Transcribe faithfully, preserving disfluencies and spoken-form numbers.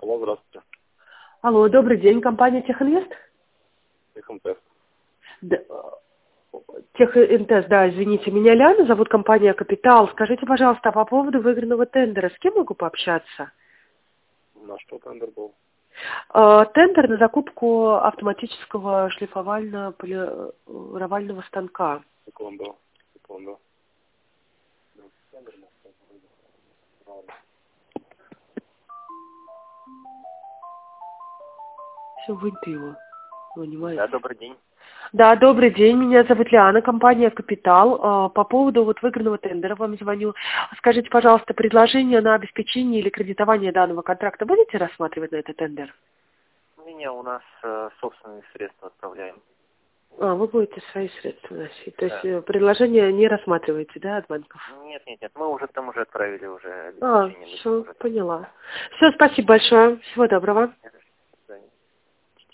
Алло, здравствуйте. Алло, добрый день, компания Техинвест? Техинвест. Да, Техинвест, да, извините, меня Ляна, зовут компания Капитал. Скажите, пожалуйста, по поводу выигранного тендера, с кем могу пообщаться? На что тендер был? Э, Тендер на закупку автоматического шлифовально-полировального станка. Секунду. Секунду. Все, вынь ты его, понимаете? Да, добрый день. Да, добрый день, меня зовут Лиана, компания Капитал. Э, По поводу вот выигранного тендера вам звоню. Скажите, пожалуйста, предложение на обеспечение или кредитование данного контракта будете рассматривать на этот тендер? Не-не, у нас э, собственные средства отправляем. А, вы будете свои средства носить. То есть Да. э, предложение не рассматриваете, да, от банков? Нет, нет, нет, мы уже там уже отправили уже А, обеспечение. все, поняла. Все, спасибо большое. Всего доброго.